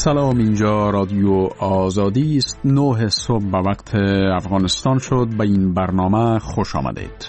سلام، اینجا رادیو آزادی است. 9 صبح به وقت افغانستان شد. به این برنامه خوش آمدید.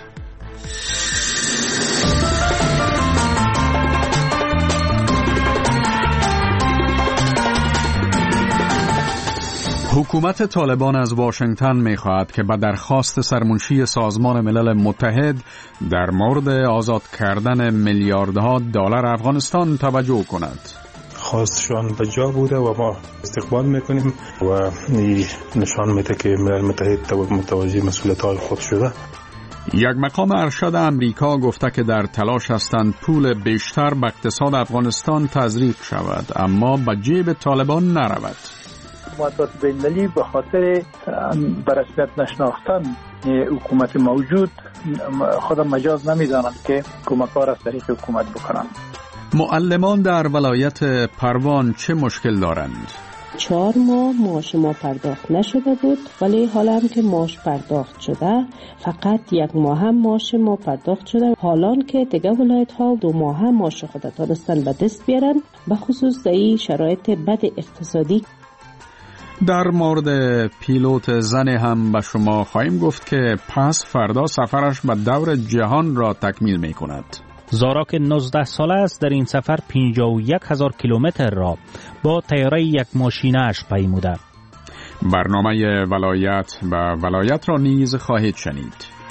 حکومت طالبان از واشنگتن می‌خواهد که به درخواست سرمنشی سازمان ملل متحد در مورد آزاد کردن میلیاردها دلار افغانستان توجه کند. خواستشان به جا بوده و ما استقبال میکنیم و نشان میده که ملل متحد متوجه مسئولیت‌های خود شده. یک مقام ارشد امریکا گفته که در تلاش هستند پول بیشتر به اقتصاد افغانستان تزریق شود، اما به جیب طالبان نرود. مؤسسات بین‌المللی به خاطر به رسمیت نشناختن حکومت موجود خود مجاز نمی‌دانند که کمک‌ها را از طریق حکومت بکنند. معلمان در ولایت پروان چه مشکل دارند؟ 4 ماه معاش ما پرداخت نشده بود، ولی حالا هم که معاش پرداخت شده فقط 1 ماه هم معاش ما پرداخت شده. حالا که دیگه ولایت ها 2 ماه هم معاش خود تانستن به دست بیارن، به خصوص در این شرایط بد اقتصادی. در مورد پیلوت زن هم به شما خواهیم گفت که پس فردا سفرش به دور جهان را تکمیل می کند. زارا که 19 ساله است در این سفر 51,000 کیلومتر را با طیاره یک ماشینش پیموده. برنامه ولایت و ولایت را نیز خواهید شنید.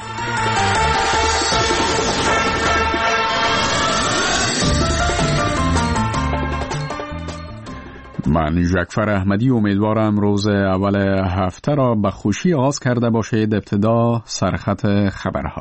من جعفر احمدی امیدوارم روز اول هفته را به خوشی آغاز کرده باشید. ابتدا سرخط خبرها.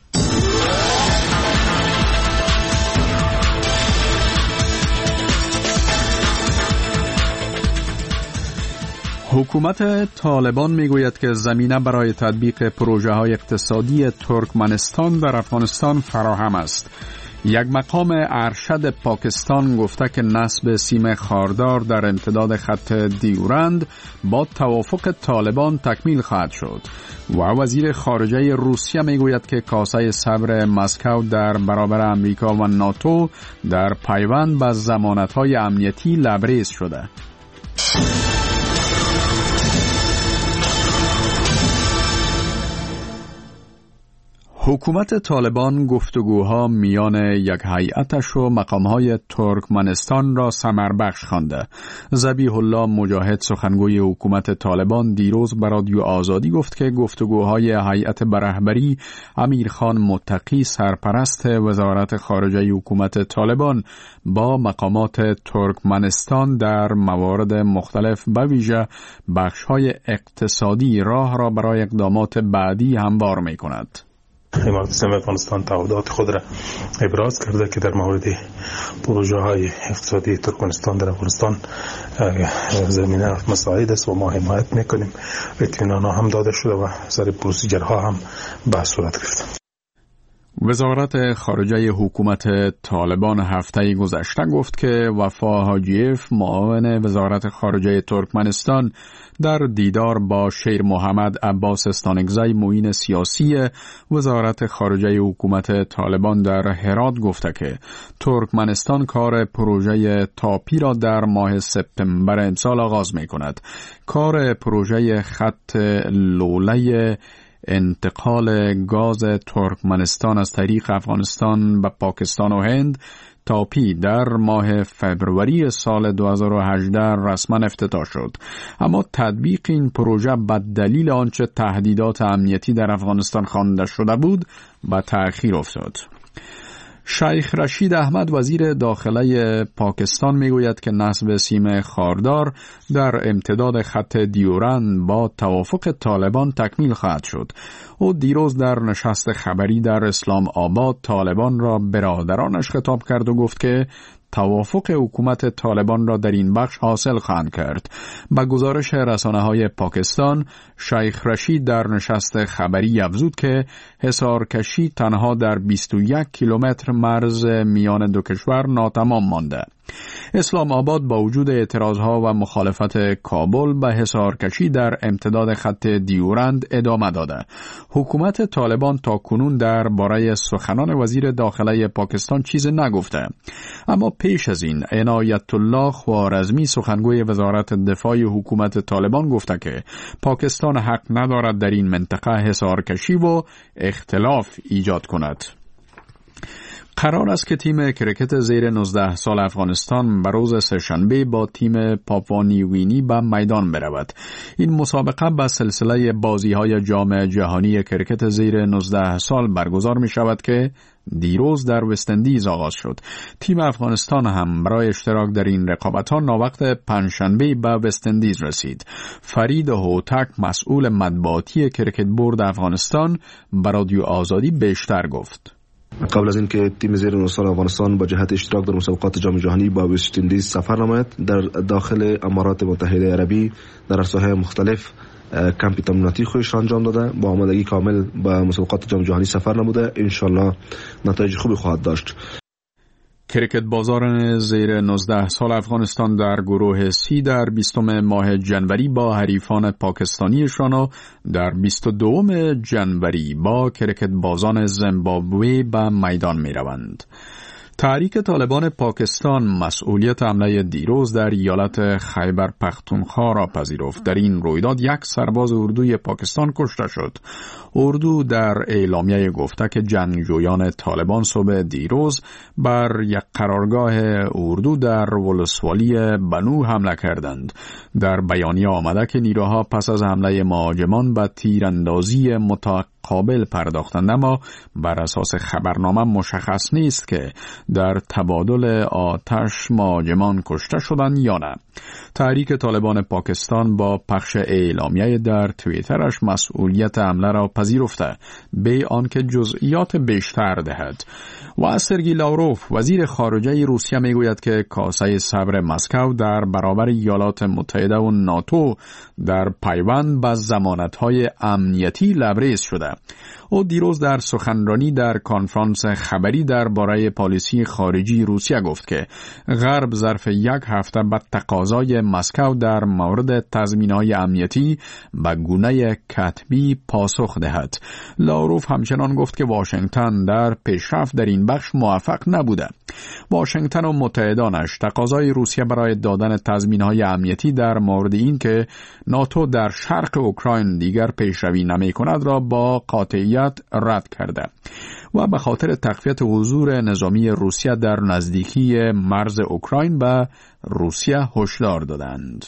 حکومت طالبان میگوید که زمینه برای تطبیق پروژه های اقتصادی ترکمنستان در افغانستان فراهم است. یک مقام ارشد پاکستان گفته که نصب سیم خاردار در امتداد خط دیورند با توافق طالبان تکمیل خواهد شد و وزیر خارجه روسیه میگوید که کاسه صبر مسکو در برابر امریکا و ناتو در پیوند به ضمانت‌های امنیتی لبریز شده. حکومت طالبان گفتگوها میان یک هیئتش و مقامهای ترکمنستان را ثمربخش خوانده. ذبیح الله مجاهد سخنگوی حکومت طالبان دیروز به رادیو آزادی گفت که گفتگوهای هیئت به رهبری امیرخان متقی سرپرست وزارت خارجه حکومت طالبان با مقامات ترکمنستان در موارد مختلف به ویژه بخش‌های اقتصادی راه را برای اقدامات بعدی هموار می‌کند. امارت اسلامی افغانستان تعهدات خود را ابراز کرده که در مورد پروژه های اقتصادی ترکمنستان در افغانستان زمینه مساعد است و ما حمایت میکنیم. اطمینان هم داده شده و سر پروسیجرها هم بحث صورت گرفت. وزارت خارجه حکومت طالبان هفته گذشته گفت که وفا حاجیف معاون وزارت خارجه ترکمنستان در دیدار با شیر محمد عباس استانگزی معین سیاسی وزارت خارجه حکومت طالبان در هرات گفته که ترکمنستان کار پروژه تاپی را در ماه سپتامبر امسال آغاز می کند. کار پروژه خط لوله انتقال گاز ترکمنستان از طریق افغانستان به پاکستان و هند تاپی در ماه فبروری سال 2018 رسما افتتاح شد، اما تطبیق این پروژه به دلیل آنچه تهدیدات امنیتی در افغانستان خوانده شده بود به تأخیر افتاد. شیخ رشید احمد وزیر داخله پاکستان میگوید که نصب سیم خاردار در امتداد خط دیورند با توافق طالبان تکمیل خواهد شد. او دیروز در نشست خبری در اسلام آباد طالبان را برادرانش خطاب کرد و گفت که توافق حکومت طالبان را در این بخش حاصل خواهند کرد. با گزارش رسانه‌های پاکستان، شیخ رشید در نشست خبری افزود که حصارکشی تنها در 21 کیلومتر مرز میان دو کشور ناتمام مانده. اسلام آباد با وجود اعتراضها و مخالفت کابل به حصارکشی در امتداد خط دیورند ادامه داده. حکومت طالبان تا کنون درباره سخنان وزیر داخله پاکستان چیز نگفته، اما پیش از این عنایت الله خوارزمی سخنگوی وزارت دفاع حکومت طالبان گفته که پاکستان حق ندارد در این منطقه حصارکشی و اختلاف ایجاد کند. قرار است که تیم کرکت زیر 19 سال افغانستان به روز سه‌شنبه با تیم پاپوا نیوگینی به میدان برود. این مسابقه به سلسله بازی‌های جام جهانی کرکت زیر 19 سال برگزار می شود که دیروز در وستندیز آغاز شد. تیم افغانستان هم برای اشتراک در این رقابت‌ها ناوقت پنجشنبه به وستندیز رسید. فرید هوتک مسئول مطبوعاتی کرکت بورد افغانستان به رادیو آزادی بیشتر گفت. قبل از اینکه تیم زیر 19 سال افغانستان با جهت اشتراک در مسابقات جام جهانی با وست اندیز سفر نماید، در داخل امارات متحده عربی در ساحات مختلف کمپ تمریناتی خودش انجام داده، با آمادگی کامل با مسابقات جام جهانی سفر نموده. ان شاء الله نتایج خوبی خواهد داشت. کرکت بازاران زیر 19 سال افغانستان در گروه سی در 20 ماه جنوری با حریفان پاکستانیشان و در 22 جنوری با کرکت بازان زیمبابوه به میدان می روند. تحریک طالبان پاکستان مسئولیت حمله دیروز در ایالت خیبر پختونخوا را پذیرفت. در این رویداد یک سرباز اردوی پاکستان کشته شد. اردو در اعلامیه گفته که جنگجویان طالبان صبح دیروز بر یک قرارگاه اردو در ولسوالی بنو حمله کردند. در بیانیه آمده که نیروها پس از حمله مهاجمان به تیراندازی متقابل پرداختند، اما بر اساس خبرنامه مشخص نیست که در تبادل آتش مهاجمان کشته شدند یا نه. تحریک طالبان پاکستان با پخش اعلامیه در توییترش مسئولیت حمله را پذیرفته به آنکه جزئیات بیشتر دهد. و سرگئی لاوروف وزیر خارجه روسیه میگوید که کاسه صبر مسکو در برابر ایالات متحده و ناتو در پیوند به ضمانت‌های امنیتی لبریز شده. او دیروز در سخنرانی در کنفرانس خبری درباره پالیسی خارجی روسیه گفت که غرب ظرف یک هفته به تقاضای مسکو در مورد تضمین‌های امنیتی به گونه کتبی پاسخ دهد. لاوروف همچنان گفت که واشنگتن در پیشرفت در این بخش موفق نبوده. واشنگتن و متحدانش تقاضای روسیه برای دادن تضمین‌های امنیتی در مورد این که ناتو در شرق اوکراین دیگر پیشروی نمی‌کند را با قاطعیت رد کرده و به خاطر تقویت حضور نظامی روسیه در نزدیکی مرز اوکراین به روسیه هشدار دادند.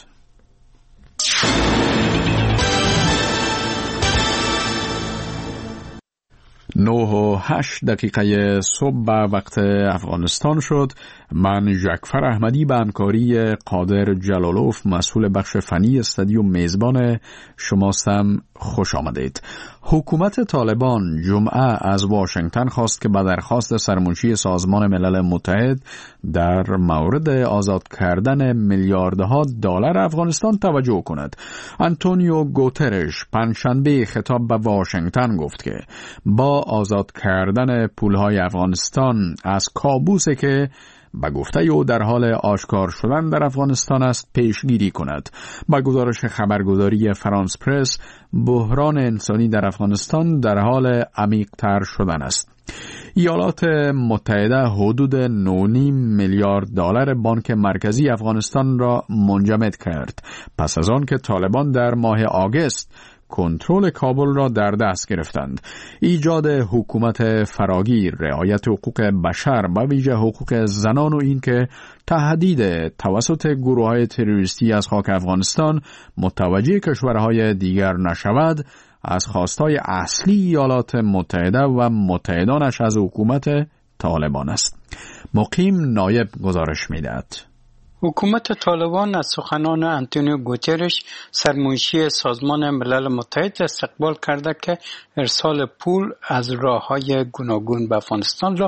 9:08 صبح به وقت افغانستان شد. من جعفر احمدی به همکاری قادر جلالوف مسئول بخش فنی استودیو میزبان شماستم. خوش آمدید. حکومت طالبان جمعه از واشنگتن خواست که به درخواست سرمنشی سازمان ملل متحد در مورد آزاد کردن میلیاردها دلار افغانستان توجه کند. آنتونیو گوترش پنجشنبه خطاب به واشنگتن گفت که با آزاد کردن پولهای افغانستان از کابوسی که به گفته او در حال آشکار شدن در افغانستان است پیشگیری کند. با گزارش خبرگزاری فرانس پرس، بحران انسانی در افغانستان در حال عمیق‌تر شدن است. ایالات متحده حدود 9.5 میلیارد دلار بانک مرکزی افغانستان را منجمد کرد پس از آن که طالبان در ماه آگوست کنترل کابل را در دست گرفتند. ایجاد حکومت فراگیر، رعایت حقوق بشر و ویژه حقوق زنان و این که تهدید توسط گروه‌های تروریستی از خاک افغانستان متوجه کشورهای دیگر نشود از خواستهای اصلی ایالات متحده و متحدانش از حکومت طالبان است. مقیم نایب گزارش می‌دهد. حکومت طالبان از سخنان آنتونیو گوترش سرمنشی سازمان ملل متحد استقبال کرده که ارسال پول از راه‌های گوناگون به افغانستان را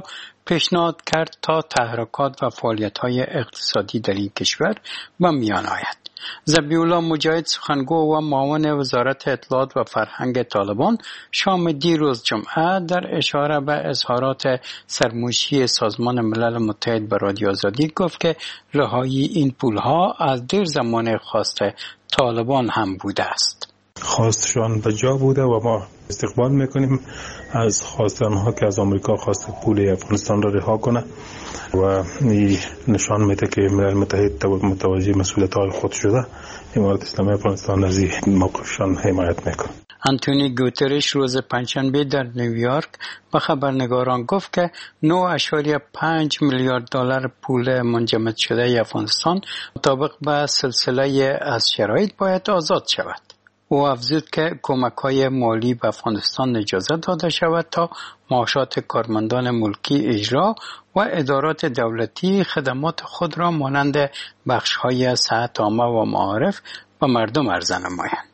پیشنهاد کرد تا تحرکات و فعالیت‌های اقتصادی در این کشور به میان آید. ذبیح الله مجاهد سخنگو و معاون وزارت اطلاعات و فرهنگ طالبان شام دیروز جمعه در اشاره به اظهارات سرموشی سازمان ملل متحد به رادیو آزادی گفت که رهایی این پولها از دیر زمان خواست طالبان هم بوده است. خواستشان به جا بوده و ما استقبال میکنیم از خواست آنها که از آمریکا خواست پول افغانستان را رها کنه و این نشان میده که ملل متحد متوجه مسئولیت‌های خود شده. امارت اسلامی افغانستان از این موقفشان حمایت میکنه. آنتونی گوترش روز پنجشنبه در نیویورک به خبرنگاران گفت که 9.5 میلیارد دلار پول منجمد شده افغانستان مطابق به سلسله از شرایط باید آزاد شود. او افزود که کمک‌های مالی به افغانستان اجازه داده شود تا معاشات کارمندان ملکی اجرا و ادارات دولتی خدمات خود را مانند بخش‌های صحت عامه و معارف به مردم عرضه نمایند.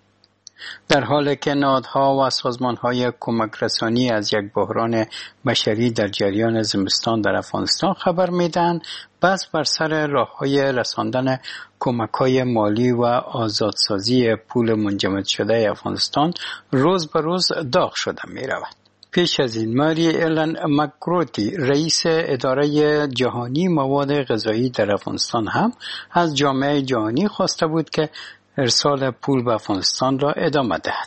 در حالی که نهادها و سازمان‌های کمک رسانی از یک بحران بشری در جریان زمستان در افغانستان خبر می‌دهند، بس بر سر راه‌های رساندن کمک‌های مالی و آزادسازی پول منجمد شده افغانستان روز به روز داغ شده می‌رود. پیش از این ماری ایلن مکروتی رئیس اداره جهانی مواد غذایی در افغانستان هم از جامعه جهانی خواسته بود که ارسال پول به افغانستان را ادامه دهد.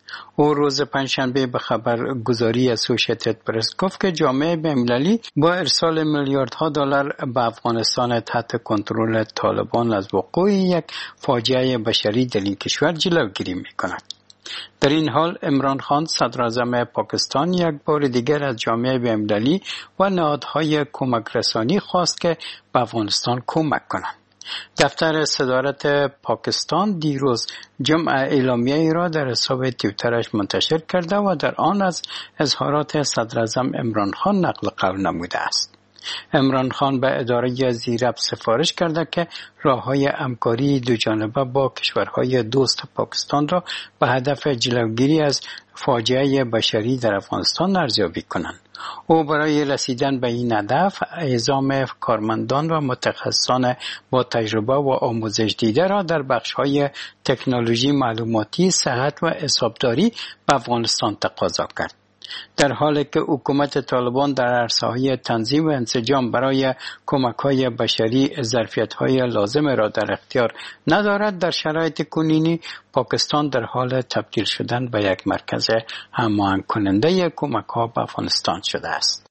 او روز پنجشنبه به خبرگزاری اسوسییتد پرس گفت که جامعه بین‌المللی با ارسال میلیاردها دلار به افغانستان تحت کنترل طالبان از وقوع یک فاجعه بشری در این کشور جلوگیری می‌کند. در این حال عمران خان صدراعظم پاکستان یک بار دیگر از جامعه بین‌المللی و نهادهای کمک رسانی خواست که به افغانستان کمک کنند. دفتر صدارت پاکستان دیروز جمعه اعلامیه‌ای را در حساب توییترش منتشر کرده و در آن از اظهارات صدراعظم عمران خان نقل قول نموده است. عمران خان به اداره زیرب سفارش کرده که راه‌های همکاری دوجانبه با کشورهای دوست پاکستان را به هدف جلوگیری از فاجعه بشری در افغانستان ارزیابی کنند. او برای رسیدن به این هدف اعزام کارمندان و متخصصان با تجربه و آموزش دیده را در بخش‌های تکنولوژی معلوماتی، صحت و حسابداری به افغانستان تقاضا کرد. در حالی که حکومت طالبان در عرصه‌های تنظیم و انسجام برای کمک‌های بشری ظرفیت‌های لازم را در اختیار ندارد، در شرایط کنونی پاکستان در حال تبدیل شدن به یک مرکز هماهنگ کننده کمک‌ها به افغانستان شده است.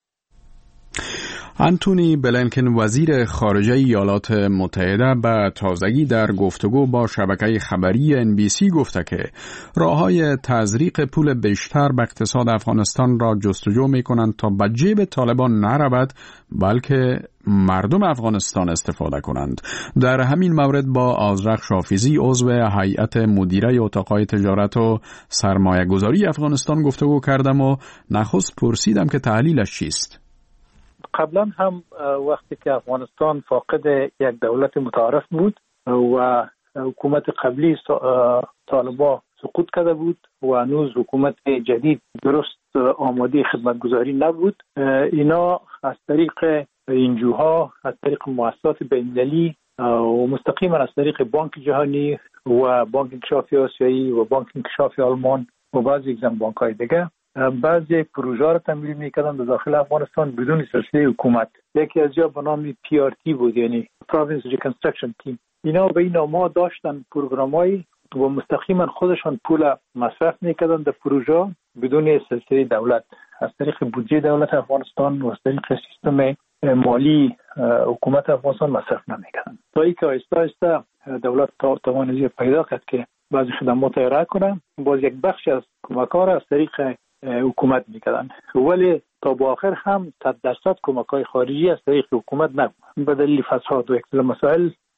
آنتونی بلینکن وزیر خارجه ایالات متحده به تازگی در گفتگو با شبکه خبری NBC گفته که راه‌های تزریق پول بیشتر به اقتصاد افغانستان را جستجو می‌کنند تا به جیب طالبان نرود بلکه مردم افغانستان استفاده کنند. در همین مورد با آذرخش حافظی عضو هیئت مدیره اتاق‌های تجارت و سرمایه‌گذاری افغانستان گفتگو کردم و نخست پرسیدم که تحلیلش چیست. قبلا هم وقتی که افغانستان فاقد یک دولت متعارف بود و حکومت قبلی طالبا سقوط کرده بود و هنوز حکومت جدید درست آماده خدمتگزاری نبود، اینا از طریق انجوها، از طریق مؤسسات بین‌المللی و مستقیما از طریق بانک جهانی و بانک انکشافی آسیایی و بانک انکشافی آلمان و بعضی از بانک‌های دیگه بعضی پروژه را تمویل می‌کردن در داخل افغانستان بدون سلسله حکومت. یکی از جا به نام PRT بود، یعنی Province Reconstruction Team. اینا به این نام داشتن پروگرامایی و مستقیما خودشان پول مصرف می‌کردن در پروژه بدون سلسله دولت، از طریق بودجه دولت افغانستان و از طریق سیستم مالی حکومت افغانستان مصرف نمی‌کردن. تا اینکه آهسته آهسته دولت توانایی پیدا کرد که بعضی خدمات را ارائه کنه، باز یک بخش از کمک‌ها را از طریق حکومت میکردن، ولی تا با آخر هم 100% کمک‌های خارجی از طریق حکومت نبود. به دلیل فساد و اختلال مسائل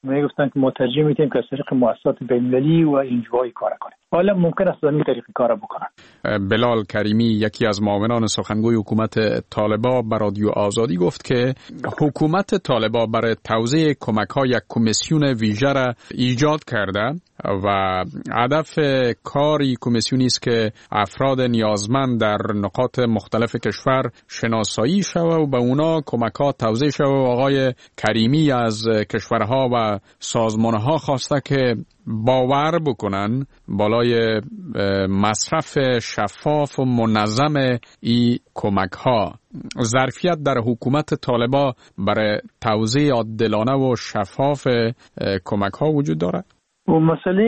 میگفتن که ما ترجیح میدیم که از طریق مؤسسات بین‌المللی و انجوهای کار کنیم. حالا ممکن است از این طریق کار بکنن. بلال کریمی یکی از معاونان سخنگوی حکومت طالبان به رادیو آزادی گفت که حکومت طالبان برای توزیع کمک‌ها یک کمیسیون ویژه را ایجاد کرده و هدف کاری کمیسیونی است که افراد نیازمند در نقاط مختلف کشور شناسایی شود و به اونا کمک‌ها توزیع شود. آقای کریمی از کشورها و سازمانها خواسته که باور بکنن بالای مصرف شفاف و منظم این کمک‌ها. ظرفیت در حکومت طالبان برای توزیع عادلانه و شفاف کمک‌ها وجود دارد؟ و مسئله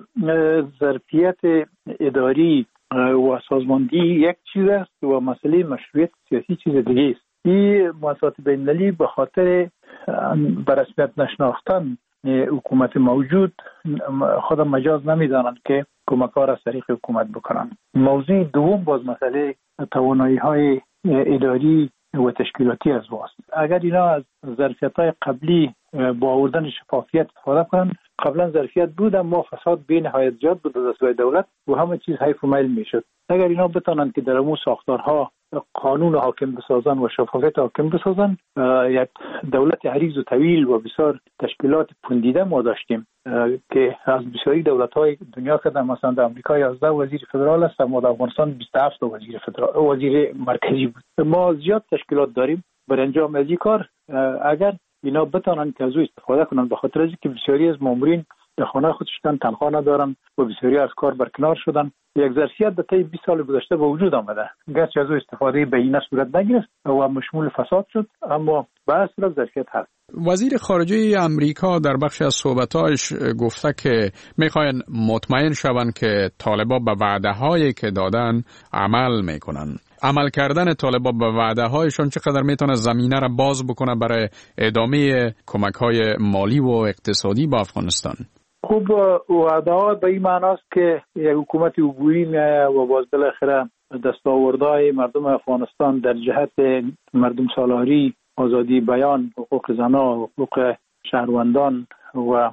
ظرفیت اداری و سازماندهی یک چیز است و مسئله مشروعیت سیاسی چیز دیگه است. این مؤسسات بین‌المللی به خاطر به رسمیت نشناختن حکومت موجود خود مجاز نمیدانند که کمک‌ها را از طریق حکومت بکنند. موضوع دوم باز مسئله توانایی‌های اداری و تشکیلاتی از واست. اگر اینا از ظرفیت‌های قبلی با آوردن شفافیت استفاده کنند، قبلا ظرفیت بود اما فساد به نهایت زیاد بود از سوی دولت و همه چیز حیف و میل میشد. اگر اینا بتونند که در امور ساختارها قانون حاکم بسازن و شفافیت حاکم بسازن، یک دولت عریض و طویل و بسیار تشکیلات پوندیده ما داشتیم که از بسیاری دولت‌های دنیا کردن. مثلا در آمریکا 11 وزیر فدرال است، اما در افغانستان 27 وزیر مرکزی بود. ما زیاد تشکیلات داریم برای انجام از این کار. اگر اینا بتونن که از او استفاده کنن، به خاطر اینکه بسیاری از مامورین در خانه خودشون تنخواه ندارن و بسیاری از کار برکنار شدن، یک ظرفیت در طی 20 سال گذشته به وجود آمده. گرچه از او استفاده به این صورت نگرفت و مشمول فساد شد، اما به هر صورت ظرفیت هست. وزیر خارجه امریکا در بخش از صحبتاش گفته که میخواین مطمئن شوند که طالبان به وعده‌هایی که دادن عمل میکنن. عمل کردن طالبان به وعده‌هایشون چقدر میتونه زمینه را باز بکنه برای ادامه کمک‌های مالی و اقتصادی به افغانستان؟ خب وعده‌ها به این معناست که یک حکومت عبوری میآید و باز بالاخره دستاوردهای مردم افغانستان در جهت مردم سالاری، آزادی بیان، حقوق زنان، حقوق شهروندان و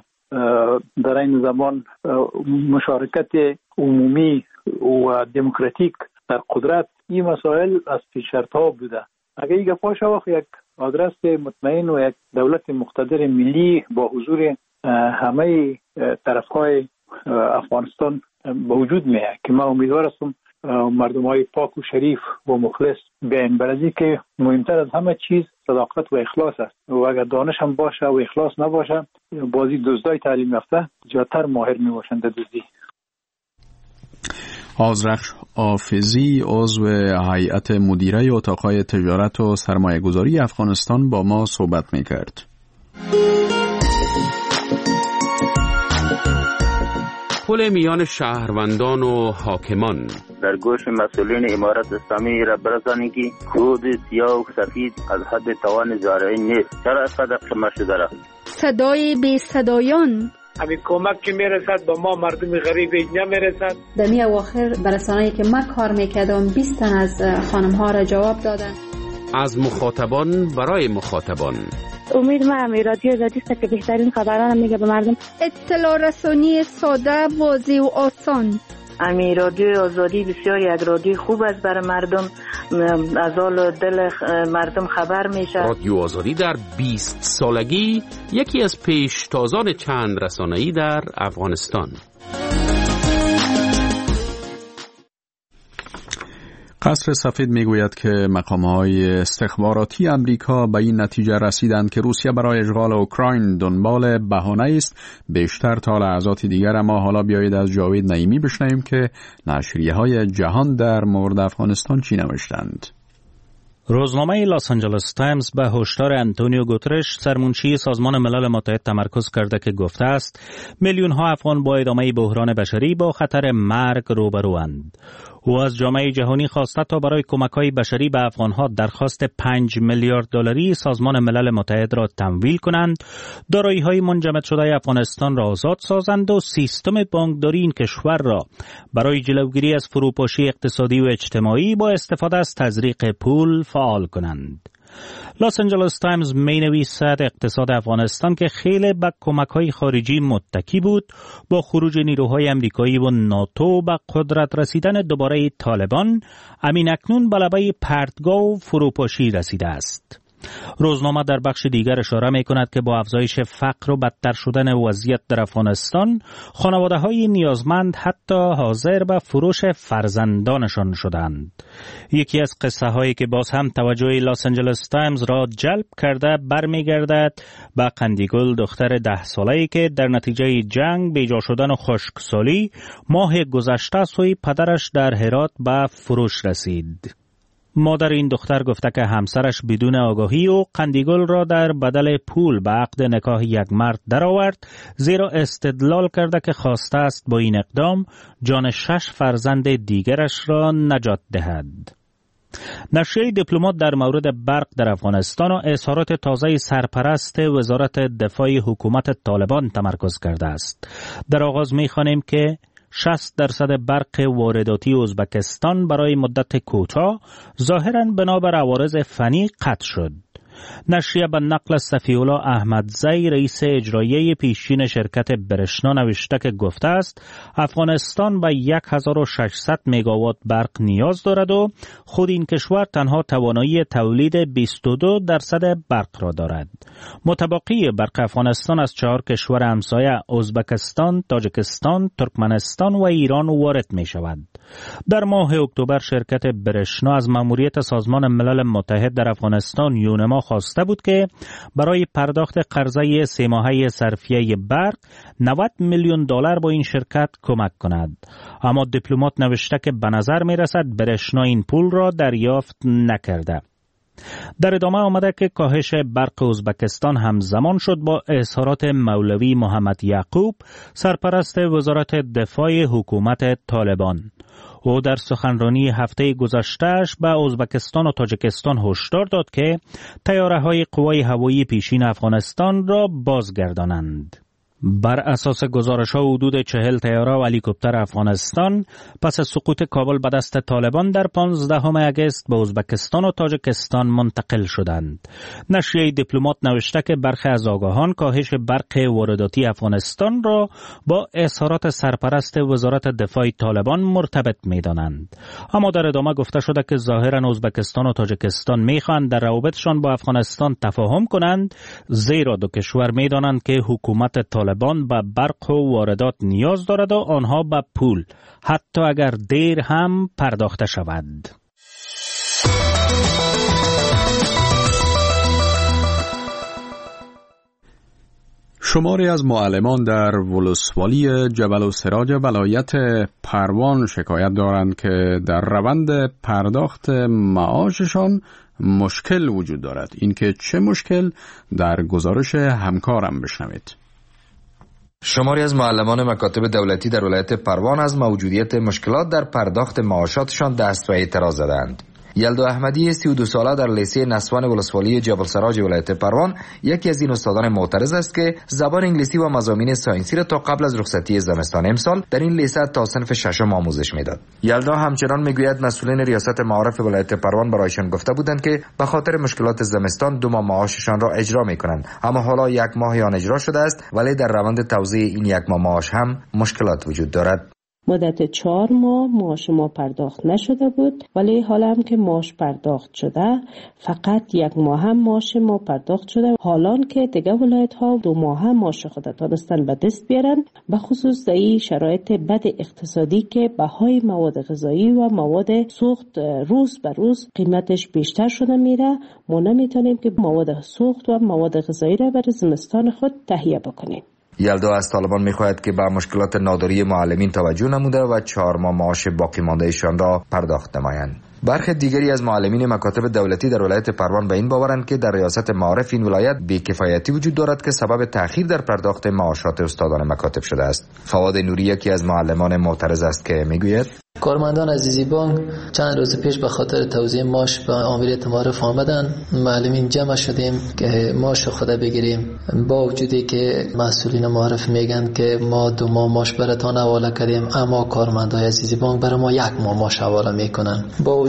در این زمان مشارکت عمومی و دموکراتیک در قدرت، این مسائل از پیش‌شرط‌ها بوده. اگر این گپا شود یک آدرس مطمئن و یک دولت مقتدر ملی با حضور همه طرف‌های افغانستان به وجود میاد که من امیدوار هستم مردم‌های پاک و شریف و مخلص بیان. برای که مهمتر از همه چیز صداقت و اخلاص است و اگر دانش هم باشه و اخلاص نباشه، بازی دزدای تعلیم یافته زیادتر ماهر میباشند در دزدی. آذرخش حافظی عضو هیئت مدیره اتاق‌های تجارت و سرمایه‌گذاری افغانستان با ما صحبت می‌کرد. پل میان شهروندان و حاکمان در گوش مسئولین امارت اسلامی را برسانید که خود سیاه و سفید از حد توان زارعی نیست. چرا صدق شما شده را صدای بی صدایان همین کمک که میرسد با ما مردم غریب نمیرسد. در می اواخر برسانه‌ای که من کار میکردم 20 تن از خانم ها را جواب دادن. از مخاطبان برای مخاطبان. امید من رادیو آزادی است که بهترین خبران میگه به مردم. اطلاع رسانی ساده، واضح و آسان. امی رادیو آزادی بسیار یک رادیو خوب است برای مردم، از حال دل مردم خبر میشه. رادیو آزادی در 20 سالگی یکی از پیشتازان چند رسانه‌ای در افغانستان. قصر سفید میگوید که مقام‌های استخباراتی امریکا به این نتیجه رسیدند که روسیه برای اشغال اوکراین دنبال بهانه است بیشتر تا لحظات دیگر. اما حالا بیایید از جاوید نعیمی بشنویم که نشریه‌های جهان در مورد افغانستان چی نوشتند. روزنامه لاس آنجلس تایمز به هشدار انتونیو گوترش سرمنشی سازمان ملل متحد تمرکز کرده که گفته است میلیون ها افغان با ادامه بحران بشری با خطر مرگ روبروند. او از جامعه جهانی خواسته تا برای کمک‌های بشری به افغان‌ها درخواست 5 میلیارد دلاری سازمان ملل متحد را تمویل کنند، دارایی‌های منجمد شده افغانستان را آزاد سازند و سیستم بانکداری این کشور را برای جلوگیری از فروپاشی اقتصادی و اجتماعی با استفاده از تزریق پول فعال کنند. لاس آنجلس تایمز می نویسد اقتصاد افغانستان که خیلی به کمک‌های خارجی متکی بود، با خروج نیروهای امریکایی و ناتو به قدرت رسیدن دوباره طالبان، اکنون به لبه پرتگاه و فروپاشی رسیده است. روزنامه در بخش دیگر اشاره می کند که با افزایش فقر و بدتر شدن وضعیت در افغانستان، خانواده‌های نیازمند حتی حاضر به فروش فرزندانشان شدند. یکی از قصه هایی که باز هم توجه لاس آنجلس تایمز را جلب کرده برمیگردد به قندیگل، دختر 10 ساله‌ای که در نتیجه جنگ بیجا شدن و خشکسالی ماه گذشته سوی پدرش در هرات به فروش رسید. مادر این دختر گفته که همسرش بدون آگاهی و قندیگل را در بدل پول به عقد نکاح یک مرد درآورد، زیرا استدلال کرده که خواسته است با این اقدام جان 6 فرزند دیگرش را نجات دهد. نشریه دیپلمات در مورد برق در افغانستان و اظهارات تازه سرپرست وزارت دفاع حکومت طالبان تمرکز کرده است. در آغاز می‌خوانیم که 60% برق وارداتی ازبکستان برای مدت کوتاه ظاهراً بنابر عوارض فنی قطع شد. نشریه به نقل صفی‌الله احمدزی، رئیس اجرایی پیشین شرکت برشنا نوشته که گفته است افغانستان به 1600 مگاوات برق نیاز دارد و خود این کشور تنها توانایی تولید 22% برق را دارد. متبقی برق افغانستان از 4 کشور همسایه ازبکستان، تاجیکستان، ترکمنستان و ایران وارد می شود. در ماه اکتبر شرکت برشنا از مأموریت سازمان ملل متحد در افغانستان یونما خواسته بود که برای پرداخت قرضه 3 ماهه صرفیه برق 90 میلیون دلار با این شرکت کمک کند. اما دیپلمات نوشته که به نظر می رسد برشنا این پول را دریافت نکرده. در ادامه آمده که کاهش برق ازبکستان همزمان شد با اظهارات مولوی محمد یعقوب، سرپرست وزارت دفاع حکومت طالبان. او در سخنرانی هفته گذشته‌اش به ازبکستان و تاجیکستان هشدار داد که طیاره‌های قوای هوایی پیشین افغانستان را بازگردانند. بر اساس گزارش‌ها حدود 40 طیاره و هلیکوپتر افغانستان پس از سقوط کابل به دست طالبان در 15 اگست به ازبکستان و تاجیکستان منتقل شدند. نشریه دیپلمات نوشته که برخی از آگاهان کاهش برق وارداتی افغانستان را با اظهارات سرپرست وزارت دفاع طالبان مرتبط می‌دانند. اما در ادامه گفته شده که ظاهراً ازبکستان و تاجیکستان می‌خواهند در روابطشان با افغانستان تفاهم کنند، زیرا دو کشور می‌دانند که حکومت طالبان به برق و واردات نیاز دارد و آنها به پول حتی اگر دیر هم پرداخته شود. شماری از معلمان در ولسوالی جبل السراج ولایت پروان شکایت دارند که در روند پرداخت معاششان مشکل وجود دارد. اینکه چه مشکل، در گزارش همکارم بشنوید. شماری از معلمان مکاتب دولتی در ولایت پروان از موجودیت مشکلات در پرداخت معاشاتشان دست به اعتراض زدند. یلدا احمدی 32 ساله در لیسه نسوان ولسوالی جبل سراج ولایت پروان یکی از این استادان معترض است که زبان انگلیسی و مضامین ساینسی را تا قبل از رخصتی زمستان امسال در این لیسه تا صنف 6 آموزش میداد. یلدا همچنان میگوید مسئولین ریاست معارف ولایت پروان برایشان گفته بودند که به خاطر مشکلات زمستان 2 ماه معاششان را اجرا میکنند، اما حالا 1 ماه آن اجرا شده است، ولی در روند توزیع این 1 ماه معاش هم مشکلات وجود دارد. مدت 4 ماه معاش ما پرداخت نشده بود، ولی حالا هم که معاش پرداخت شده فقط 1 ماه هم معاش ما پرداخت شده. حالان که دیگه ولایت ها 2 ماه هم معاش خود تانستن به دست بیارن، به خصوص در این شرایط بد اقتصادی که بهای مواد غذایی و مواد سوخت روز به روز قیمتش بیشتر شده میره، ما نمیتونیم که مواد سوخت و مواد غذایی را برای زمستان خود تهیه بکنیم. یلدا از طالبان می‌خواهد که به مشکلات ناداری معلمین توجه نموده و 4 ماه معاش باقی مانده‌شان را پرداخت نمایند. برخی دیگری از معلمین مکاتب دولتی در ولایت پروان به این باورند که در ریاست معارف این ولایت بی‌کفایتی وجود دارد که سبب تأخیر در پرداخت معاشات استادان مکاتب شده است. فواد نوری یکی از معلمان معترض است که میگوید کارمندان عزیزی بانک چند روز پیش به خاطر توزیع معاش به آمریت معارف آمدن، معلمین جمع شدیم که معاش خود بگیریم، با وجودی که مسئولین معارف میگن که ما 2 ماه معاش براتون حواله کردیم، اما کارمندای عزیزی بانک برای ما 1 ماه معاش حواله میکنن. با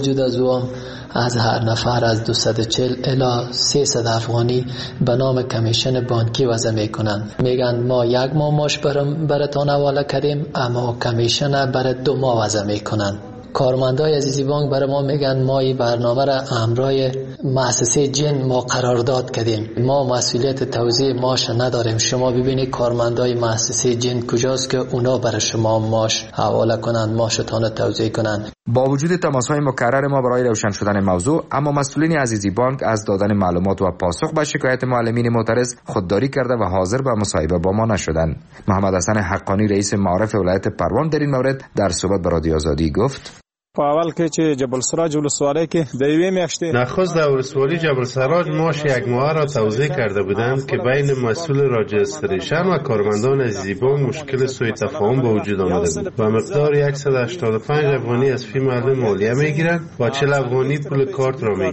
وجود از او از هر نفر از 240 الی 300 افغانی به نام کمیشن بانکی وضع میکنند. میگن ما 1 ماه ماش براتون حواله کردیم، اما کمیشن برای 2 ماه وضع میکنند. کارمندای عزیزی بانک برای ما میگن ما این برنامه را همراه مؤسسه جن ما قرارداد کردیم، ما مسئولیت توزیع ماش نداریم. شما ببینید کارمندای مؤسسه جن کجاست که اونا برای شما ماش حواله کنند، ماشتان توزیع کنند. با وجود تماس‌های مکرر ما برای روشن شدن موضوع، اما مسئولین عزیزی بانک از دادن معلومات و پاسخ به شکایت معلمین معترض خودداری کرده و حاضر به مصاحبه با ما نشدند. محمد حسن حقانی رئیس معارف ولایت پروان در این مورد در صحبت با رادیو آزادی گفت: په اول کې چې جبل سراج ولسوالۍ کې د یوې میاشتې نخست در ولسوالی جبل سراج ماش 1 ماه را توزیع کرده بودند که بین مسئول راجستریشن و کارمندان عزیزی بانک مشکل سوء تفاهم به وجود آمده بود و مقدار 185 افغانی از فی معلم مالیه میگیرند و 40 افغانی پول کارت را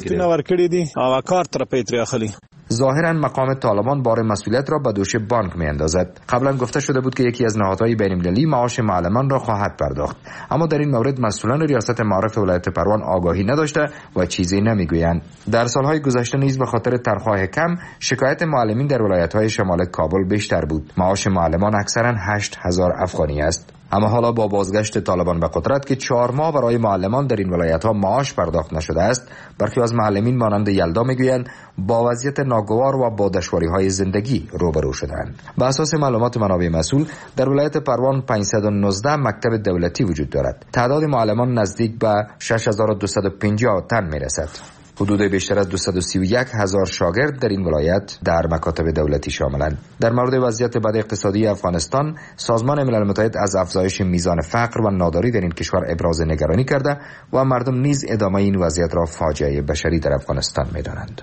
میگیرند. ظاهرا مقام طالبان بار مسئولیت را به دوش بانک می اندازد. قبلا گفته شده بود که یکی از نهادهای بین المللی معاش معلمان را خواهد پرداخت، اما در این مورد مسئولان ریاست معارف ولایت پروان آگاهی نداشته و چیزی نمیگویند. در سالهای گذشته نیز به خاطر تنخواه کم شکایت معلمین در ولایت‌های شمال کابل بیشتر بود. معاش معلمان اکثرا 8000 افغانی است. اما حالا با بازگشت طالبان به قدرت که 4 ماه برای معلمان در این ولایت‌ها معاش پرداخت نشده است، برخی از معلمین مانند یلدا میگویند با وضعیت ناگوار و با دشواری‌های زندگی روبرو شدند. به اساس معلومات منابع مسئول، در ولایت پروان 519 مکتب دولتی وجود دارد. تعداد معلمان نزدیک به 6250 تن میرسد. حدود بیشتر از 231,000 شاگرد در این ولایت در مکاتب دولتی شاملند. در مورد وضعیت بد اقتصادی افغانستان، سازمان ملل متحد از افزایش میزان فقر و ناداری در این کشور ابراز نگرانی کرده و مردم نیز ادامه این وضعیت را فاجعه بشری در افغانستان می‌دانند.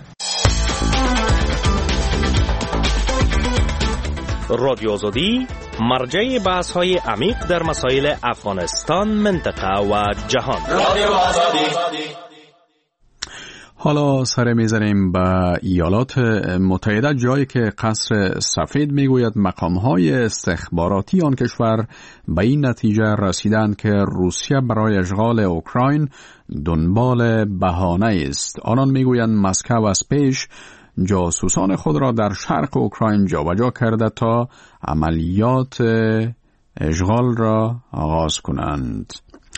رادیو آزادی مرجع بحث‌های عمیق در مسائل افغانستان، منطقه و جهان. رادیو آزادی. حالا سر میزنیم به ایالات متحده، جایی که قصر سفید میگوید مقام‌های استخباراتی آن کشور به این نتیجه رسیدند که روسیه برای اشغال اوکراین دنبال بهانه است. آنان میگویند مسکو از پیش جاسوسان خود را در شرق اوکراین جابجا کرده تا عملیات اشغال را آغاز کنند.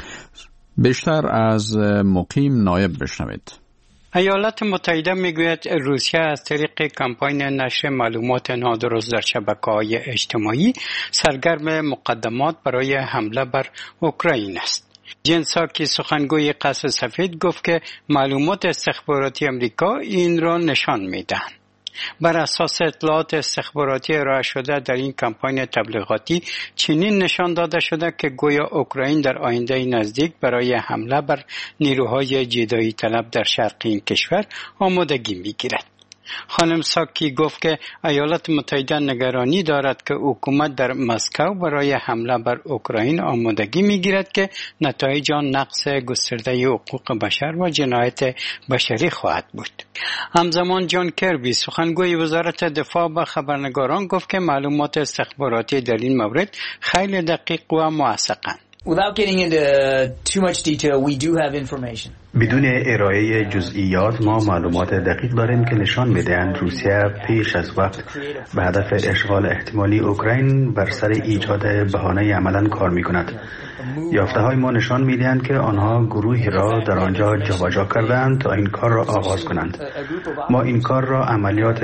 بیشتر از مقیم نایب بشنوید. ایالات متحده میگوید روسیه از طریق کمپاین نشر معلومات نادرست در شبکه‌های اجتماعی سرگرم مقدمات برای حمله بر اوکراین است. جن ساکی سخنگوی قصر سفید گفت که معلومات استخباراتی امریکا این را نشان میدهند. بر اساس اطلاعات استخباراتی ارائه شده در این کمپاین تبلیغاتی چنین نشان داده شده که گویا اوکراین در آینده نزدیک برای حمله بر نیروهای جدایی طلب در شرق این کشور آمادگی میگیرد. خانم ساکی گفت که ایالات متحده نگرانی دارد که حکومت در مسکو برای حمله بر اوکراین آمادگی میگیرد که نتایج آن نقض گسترده حقوق بشر و جنایت بشری خواهد بود. همزمان جان کربی سخنگوی وزارت دفاع به خبرنگاران گفت که معلومات استخباراتی در این مورد خیلی دقیق و موثقند. Without getting into too much detail, we do have information. بدون ارائه جزئیات ما معلومات دقیق داریم که نشان می‌دهند روسیه پیش از وقت به هدف اشغال احتمالی اوکراین بر سر ایجاد بهانه عملاً کار می‌کند. یافته‌های ما نشان می‌دهند که آنها گروهی را در آنجا جابجا کردند تا این کار را آغاز کنند. ما این کار را عملیات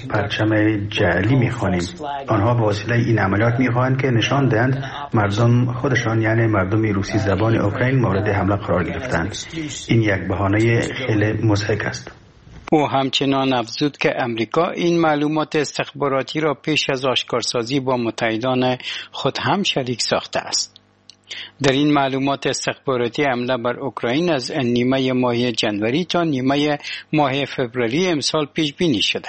پرچم جعلی می‌خوانیم. آنها به وسیله این عملیات می‌خواهند که نشان دهند مردم خودشان، یعنی مردم روسی زبان اوکراین، مورد حمله قرار گرفتند. این یک بهانه خیلی مضحک است. او همچنان افزود که امریکا این معلومات استخباراتی را پیش از آشکارسازی با متحدان خود هم شریک ساخته است. در این معلومات استخباراتی حمله بر اوکراین از نیمه ماه جنوری تا نیمه ماه فوریه امسال پیش بینی شده.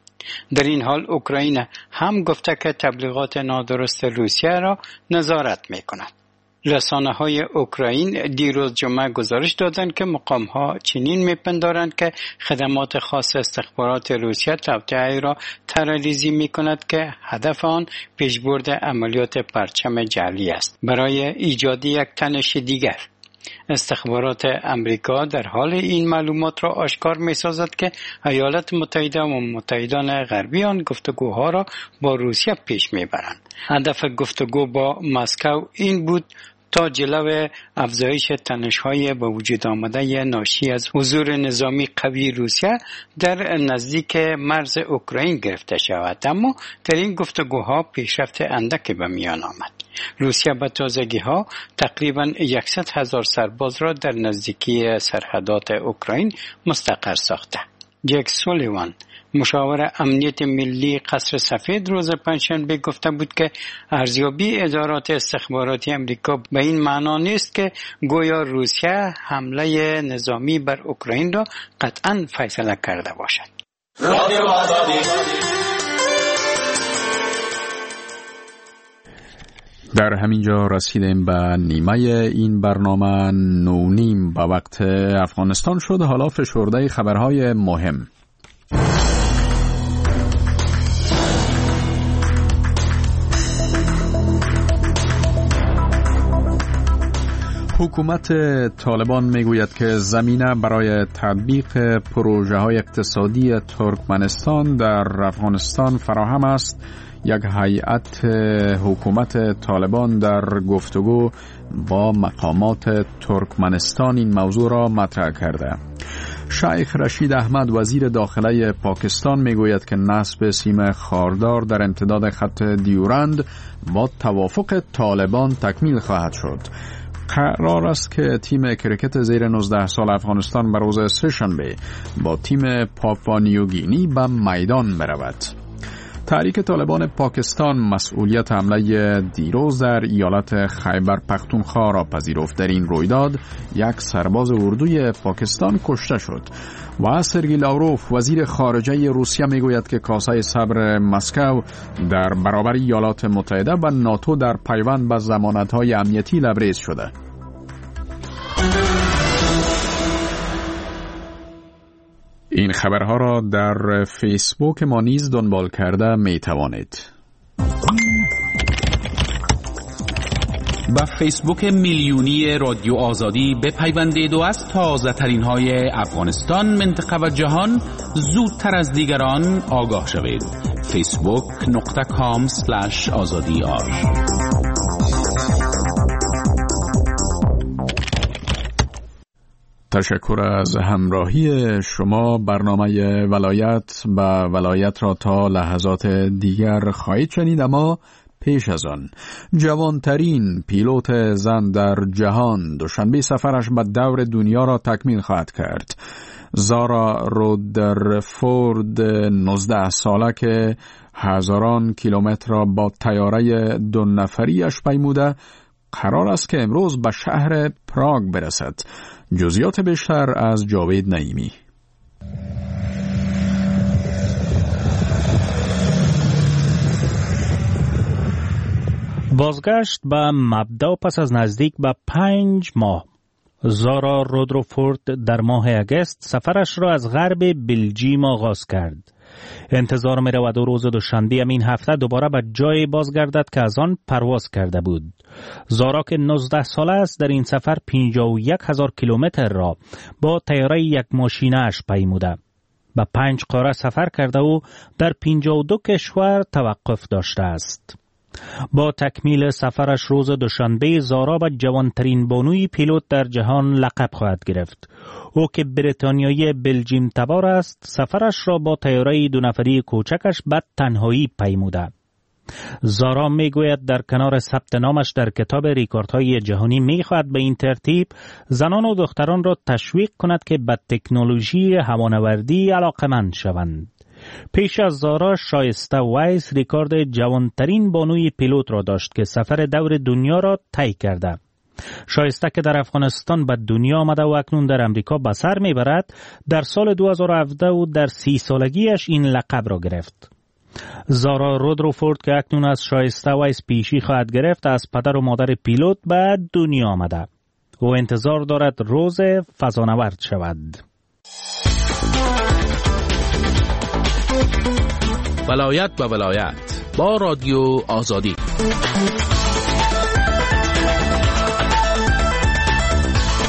در این حال اوکراین هم گفته که تبلیغات نادرست روسیه را نظارت می‌کند. رسانه‌های اوکراین دیروز جمعه گزارش دادند که مقام‌ها چنین می‌پندارند که خدمات خاص استخبارات روسیه توطئه‌ای را طرح‌ریزی می‌کند که هدف آن پیشبرد عملیات پرچم جعلی است برای ایجاد یک تنش دیگر. استخبارات امریکا در حال این معلومات را آشکار می‌سازد که ایالات متحده و متحدان غربی آن گفتگوها را با روسیه پیش می‌برند. هدف گفتگو با مسکو این بود تا جلو افزایش تنش‌های به وجود آمده ناشی از حضور نظامی قوی روسیه در نزدیک مرز اوکراین گرفته شود، اما در این گفتگوها پیشرفت اندکی به میان آمد. روسیه به تازگی‌ها تقریباً 100,000 سرباز را در نزدیکی سرحدات اوکراین مستقر ساخته. جک سولیوان مشاور امنیت ملی قصر سفید روز پنجشنبه گفته بود که ارزیابی ادارات استخباراتی امریکا به این معنا نیست که گویا روسیه حمله نظامی بر اوکراین را قطعاً فیصله کرده باشد. در همینجا رسیدیم به نیمه این برنامه 9:30 به وقت افغانستان شد. حالا فشرده خبرهای مهم. حکومت طالبان میگوید که زمینه برای تطبیق پروژه های اقتصادی ترکمنستان در افغانستان فراهم است. یک هیئت حکومت طالبان در گفتگو با مقامات ترکمنستان این موضوع را مطرح کرده. شیخ رشید احمد وزیر داخله پاکستان میگوید که نصب سیم خاردار در امتداد خط دیورند با توافق طالبان تکمیل خواهد شد. قرار است که تیم کرکت زیر 19 سال افغانستان به روز سه‌شنبه با تیم پاپوا نیوگینی به میدان برود. تحریک طالبان پاکستان مسئولیت حمله دیروز در ایالت خیبر پختونخوا را پذیرفت. در این رویداد یک سرباز اردوی پاکستان کشته شد. و سرگئی لاوروف وزیر خارجه روسیه میگوید که کاسه صبر مسکو در برابر ایالات متحده و ناتو در پیوند به ضمانت‌های امنیتی لبریز شده. این خبرها را در فیسبوک ما نیز دنبال کرده می توانید. با فیسبوک میلیونی رادیو آزادی بپیوندید و از تازه ترین های افغانستان، منطقه و جهان زودتر از دیگران آگاه شوید. facebook.com/azadi.ar. تشکر از همراهی شما. برنامه ولایت به ولایت را تا لحظات دیگر خواهید شنید، اما پیش از آن جوانترین پیلوت زن در جهان دوشنبه سفرش به دور دنیا را تکمیل خواهد کرد. زارا رودرفورد 19 ساله که هزاران کیلومتر را با طیاره 2 نفریش پیموده قرار است که امروز به شهر پراگ برسد. جزئیات بیشتر از جاوید نعیمی. بازگشت به مبدا پس از نزدیک به 5 ماه. زارا رودرفورد در ماه اگست سفرش را از غرب بلژیم آغاز کرد. انتظار می رود روز دوشنبه این هفته دوباره به جای بازگردد که از آن پرواز کرده بود. زارا که 19 ساله است در این سفر 51,000 کیلومتر را با طیاره یک ماشینه اش پیموده. به 5 قاره سفر کرده و در 52 کشور توقف داشته است. با تکمیل سفرش روز دوشنبه زارا به جوانترین بانوی پیلوت در جهان لقب خواهد گرفت. او که بریتانیایی بلژیم تبار است، سفرش را با طیاره 2 نفری کوچکش به تنهایی پیموده. زارا میگوید در کنار ثبت نامش در کتاب ریکوردهای جهانی میخواهد به این ترتیب زنان و دختران را تشویق کند که به تکنولوژی هوانوردی علاقمند شوند. پیش از زارا شایسته وایس ریکارد جوانترین بانوی پیلوت را داشت که سفر دور دنیا را طی کرده. شایسته که در افغانستان به دنیا آمده و اکنون در امریکا به سر میبرد، در سال 2017 و در 30 سالگیش این لقب را گرفت. زارا رودرفورد که اکنون از شایسته وایس پیشی خواهد گرفت، از پدر و مادر پیلوت به دنیا آمده و انتظار دارد روز فضانورد شود. ولایت به ولایت با رادیو آزادی.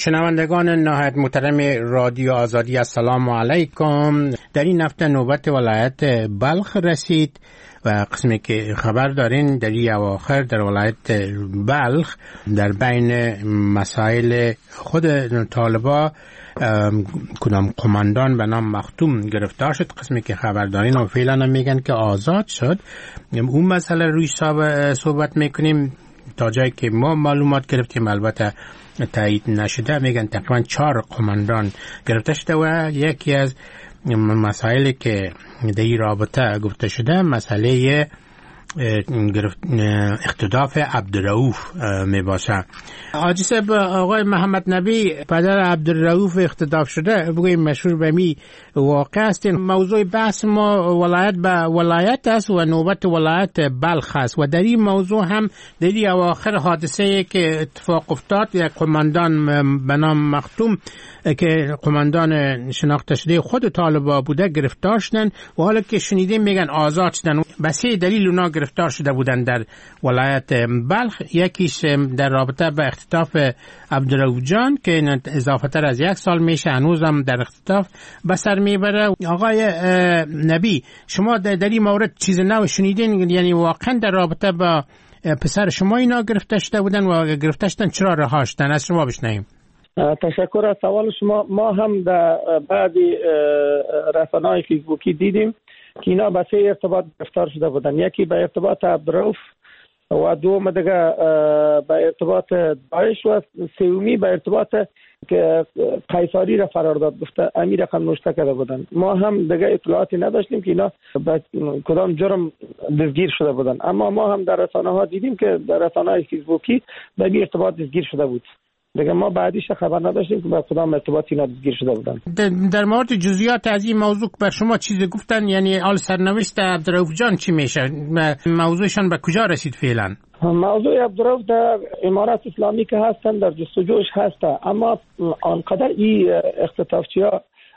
شنوندگان نهایت محترم رادیو آزادی، السلام علیکم. در این هفته نوبت ولایت بلخ رسید و قسمی که خبر دارین در این اواخر در ولایت بلخ در بین مسائل خود طالبا کدام قماندان به نام مختوم گرفتار شد، قسمی که خبر دارین و فعلا میگن که آزاد شد. اون مسئله روی صحبت میکنیم تا جایی که ما معلومات گرفتیم، البته تایید نشده، میگن تقریبا 4 قماندان گرفته شده و یکی از مسائلی که در این رابطه گفته شده مسئله اختطاف عبدالرؤوف می باشه. حاجی صاحب، آقای محمد نبی پدر عبدالرؤوف اختطاف شده، بگویم مشهور به می واقع است. موضوع بحث ما ولایت به ولایت است و نوبت ولایت بلخ است و در این موضوع هم در این اواخر حادثه که اتفاق افتاد، یک قماندان به نام مختوم که قماندان شناخته شده خود طالبا بوده گرفتار شدن و حالا که شنیدیم میگن آزاد شدن. بس دلیل اونا گرفتار شده بودن در ولایت بلخ، یکیش در رابطه به اختطاف عبدالرؤوف جان که اضافه تر از 1 سال میشه، هنوزم در اختطاف به سر میبره. آقای نبی، شما در این مورد چیز نو شنیدین؟ یعنی واقعا در رابطه با پسر شما اینا گرفته شده بودن و گرفته شدن، چرا رها شدن؟ از شما بشنویم. تشکر از سوال شما. ما هم در بعضی رسانه‌های فیسبوکی دیدیم که اینا به 3 ارتباط گرفتار شده بودن. یکی به ارتباط عبدالرؤوف و دوم دیگه به ارتباط داعش و سومی به ارتباط که قیصری را فرار داد، گفته امیر رقم نوشته کرده بودن. ما هم دیگه اطلاعاتی نداشتیم که اینا به کدام جرم دستگیر شده بودن، اما ما هم در رسانه‌ها دیدیم که در رسانه‌های فیسبوکی به این ارتباط دستگیر شده بود. دیگه ما بعدیش خبر نداشتیم که با کدام ارتباطی اینا دستگیر شده بودن. در مورد جزئیات از این موضوع بر شما چیزی گفتن؟ یعنی آل سرنوشت عبدالرؤوف جان چی میشه؟ موضوعشان به کجا رسید فعلا؟ موضوع عبدالرؤوف در امارات اسلامی که هستن در جستجوش هسته، اما آنقدر این اختطافچی‌ها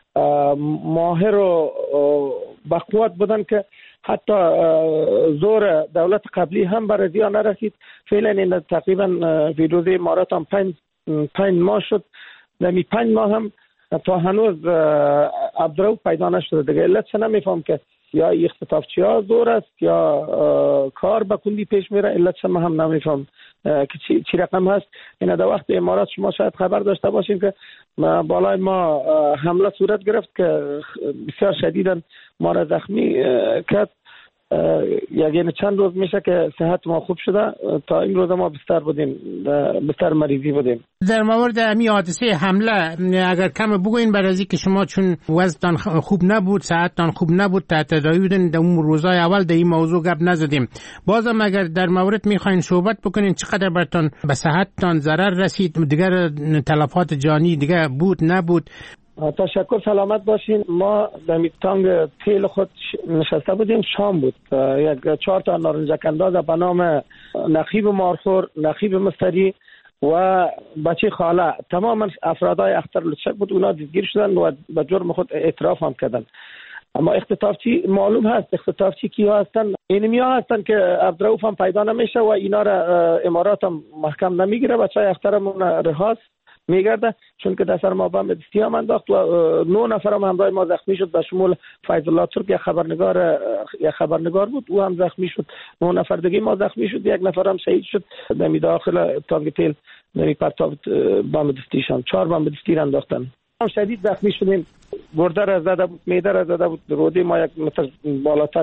ماهر و بقوت بودن که حتی زور دولت قبلی هم بر زیان نرسید. فعلا این تقریبا ویروز امارات هم 5 ماه شد. در 5 ماه هم تا هنوز عبدالرؤوف پیدا نشده. دیگه علتش نمیفهم که یا اختطافچی‌ها زور است یا کار به کندی پیش میره. علتش هم نمیفهم که چی رقم هست. این در وقت امارات شما شاید خبر داشته باشین که بالای ما حمله صورت گرفت که بسیار شدیداً ما را زخمی کرد. یعنی چند روز میشه که صحت ما خوب شده، تا این روز ما بستر مریضی بودیم. در مورد امی حادثه حمله اگر کم بگوین، برای از که شما چون وضعتان خوب نبود، صحتتان خوب نبود، تحت تداوی بودین، در اون روزهای اول در این موضوع گپ نزدیم. بازم اگر در مورد میخواین صحبت بکنین، چقدر برتان به صحتتان ضرر رسید؟ دیگر تلفات جانی دیگر بود نبود؟ تشکر، سلامت باشین. ما در تانگ تیل خود نشسته بودیم، شام بود. 4 تا نارنجک انداز به نام نقیب مارخور، نقیب مستری و بچه خاله، تماما افرادای اختر لطشک بود. اونا دستگیر شدن و به جرم خود اعتراف هم کردن. اما اختطافچی معلوم هست اختطافچی کیا هستن؟ اینمیا هستن که عبدالرؤوف هم پیدا نمیشه و اینا را امارات هم محکم نمیگیره. بچه اخترمون رهاست میگرده، چون که در سر ما بم دستی هم انداخت و 9 نفر هم همراه ما زخمی شد، به شمول فیض الله ترک یک خبرنگار بود، او هم زخمی شد. 9 نفر دیگه ما زخمی شد، 1 نفر هم شهید شد در داخل تانک تیل در پرتاب بم دستیشان. 4 بم دستی انداختن. هم شدید زخمی شدیم. گرده را زده بود، معده را زده بود، روده ما 1 متر بالاتر